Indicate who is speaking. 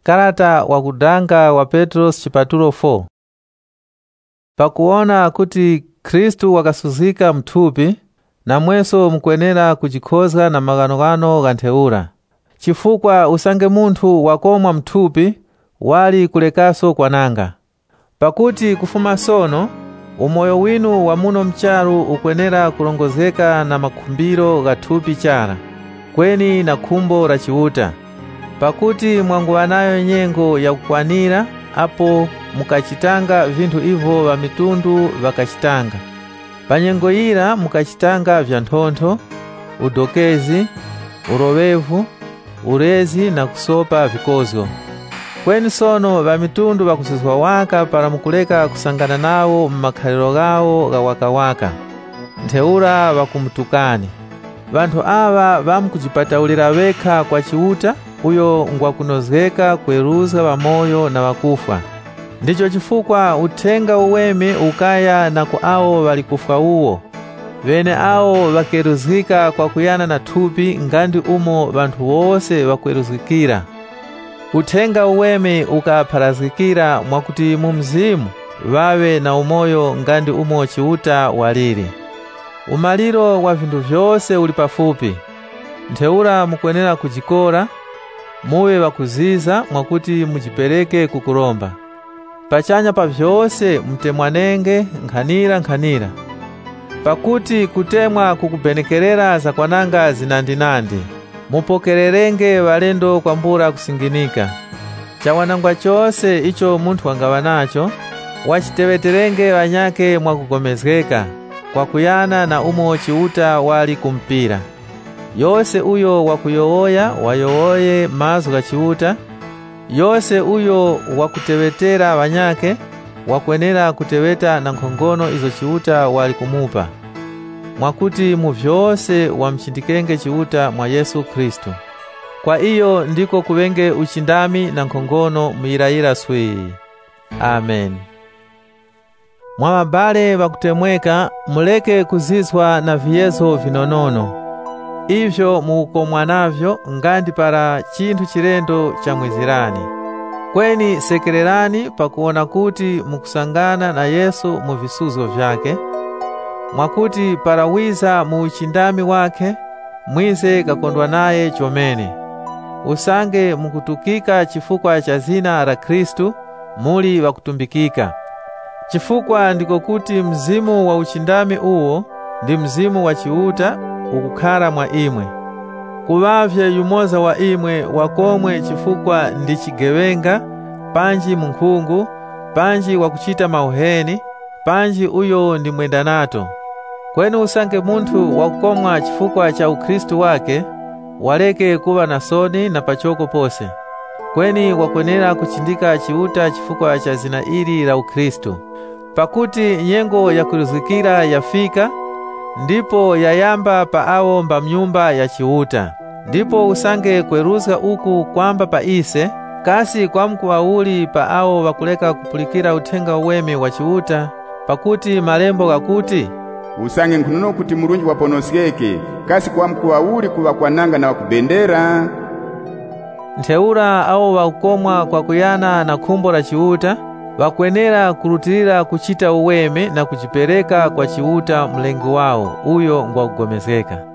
Speaker 1: Karata wakudanga wa Petro chipatulo 4. Pakuona kuti Kristu wakasuzika mthupi, namwenso mukwenera kuchikhoza na maganogano gantheura. Chifukwa usange munthu wakomwa mthupi, wali kulekaso kwananga. Pakuti kufuma sono, umoyo winu wa muno mcharu ukwenera kulongozeka na makhumbiro ga thupi chara, kweni na khumbo la chiuta. Pakuti mwanguwanayo nyengo ya kukwanira, apo mukachitanga vinthu ivo va mitundu vakachitanga. Panyengo ira mukachitanga vya nthontho, udokezi, urowevu, urezi na kusopa vikozyo. Kweni sono va mitundu vakusizwa waka para mukuleka kusangana nawo mmakhaliro gawo ga wakawaka, ntheura vakumutukani. Vanthu ava vamukujipataulira wekha kwa chiuta, uyo ngwakunozgeka kuweruza vamoyo na vakufa. Ndicho chifukwa uthenga uweme ukaya na ku awo valikufa uwo. Vene awo vakeruzgika kwa kuyana na thupi ngandi umo vanthu wose vakweruzgikira. Uthenga uweme ukapharazgikira mwakuti mu mzimu vawe na umoyo ngandi umo chiuta waliri. Umaliro wa vindu vyose uli pafupi. Ntheura mukwenera kujikora, muwe vakuziza mwakuti mujipereke kukulomba. Pachanya pa vyose mtemwanenge nkhanira. Pakuti kutemwa kukubenekerera za kwananga zinandinandi. Mupokererenge valendo kwambura kusinginika. Chawanangwa chose icho munthu wangawa nacho, wachiteweterenge wanyake mwakugomezgeka, kwa kuyana na umo chiuta wali kumpira. Yose uyo wakuyowoya wayowoye mazu ga chiuta, yose uyo wakutewetera wanyake wakwenera kuteweta na nkhongono izo chiuta wali kumupa. Mwakuti mu vyose wamchindikenge chiuta mwa Yesu Kristu. Kwa iyo ndiko kuwenge uchindami na nkhongono mwirayira swii. Amen. Mwa mabale wakutemweka, muleke kuzizwa na viyezo vinonono. Ivyo mukomwa navyo ngandi para chinthu chilendo cha mwizirani. Kweni sekererani pakuona kuti mukusangana na Yesu mu visuzo vyake, mwakuti para wiza mu uchindami wake, mwize kakondwa naye chomene. Usange mukutukika chifukwa cha zina la Kristu, muli wakutumbikika. Chifukwa ndiko kuti mzimu wa uchindami uwo ndi mzimu wa chiuta ukukhala mwa imwe. Kuvavye yumoza wa imwe wakomwe chifukwa ndi chigewenga, panji munkhungu, panji wakuchita mauheni, panji uyo ndi mwendanato. Kweni usange munthu wakukomwa chifukwa cha ukristu wake, waleke kuva na soni na pachoko pose. Kweni wakwenera kuchindika chiuta chifukwa cha zina ili la ukristu. Pakuti nyengo ya kuruzikira yafika, ndipo yayamba pa awo mba mnyumba ya chiuta. Ndipo usange kweruzga uku kwamba pa ise, kasi kwa mkuwauli pa awo wakuleka kupulikira uthenga uweme wa chiuta. Pakuti malembo gakuti,
Speaker 2: usange nkunono kuti mulunji waponoskeke, kasi kwa mkuwauli kuwa kwananga na wakubendera.
Speaker 1: Ntheura awo wakukomwa kwa kuyana na khumbo la chiuta, wakwenera kurutirira kuchita uweme na kujipereka kwa chiuta mlengi wao, uyo ngwakugomezeka.